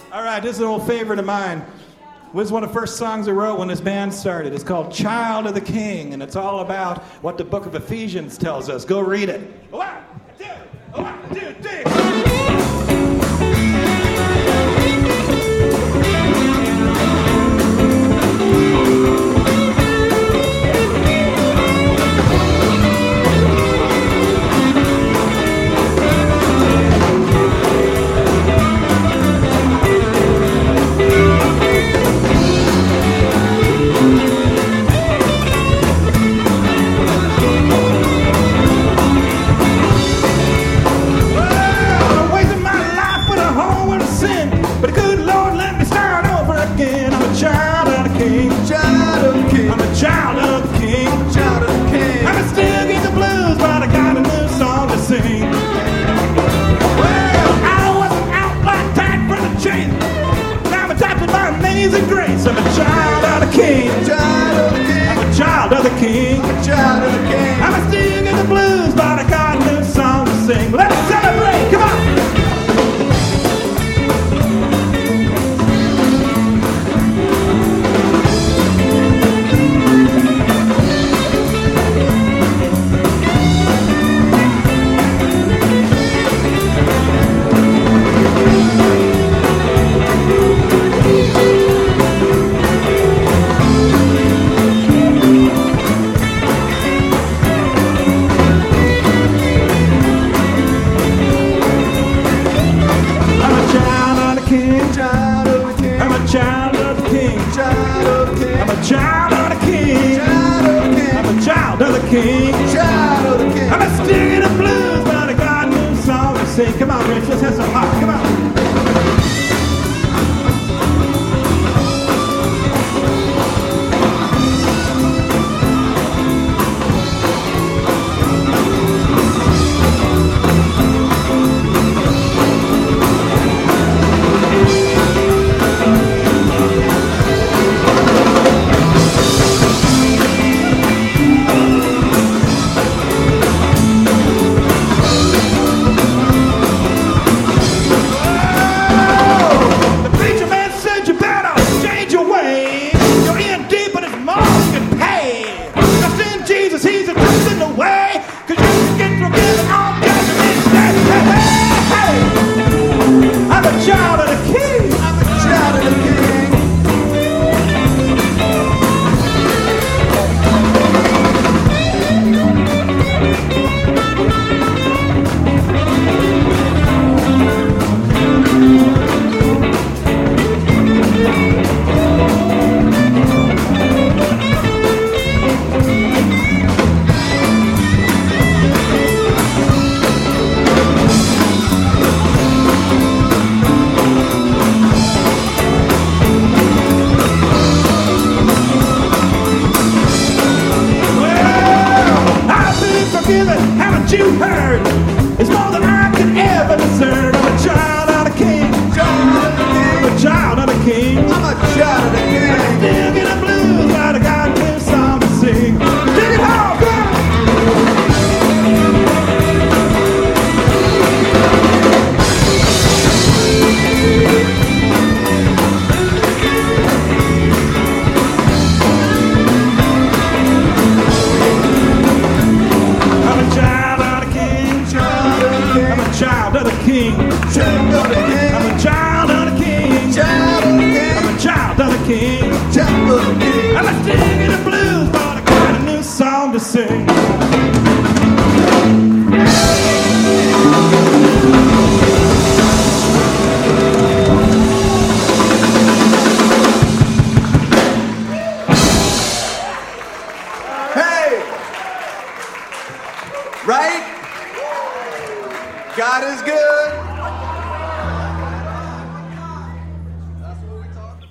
All right, this is an old favorite of mine. This was one of the first songs I wrote when this band started. It's called Child of the King, and it's all about what the book of Ephesians tells us. Go read it. 1, 2, 3. Amazing grace, I'm a child of the King. I'm a child of the King. I'm still in the blues, but I got a new song to sing. Let's celebrate, come on. I'm still in the blues, but I got a new song to sing. Come on, Rich, let's have some heart. Come on. Haven't you heard? It's more than I could ever deserve. I'm a child of the King. I'm a child of the King. I'm a child of the King. I'm still in the blues, but I got a new song to sing. Sing it home, child of the King. I'm a child of the King. I'm a child of the King. I'm still in the blues, but I got a new song to sing. Hey! Right? God is good.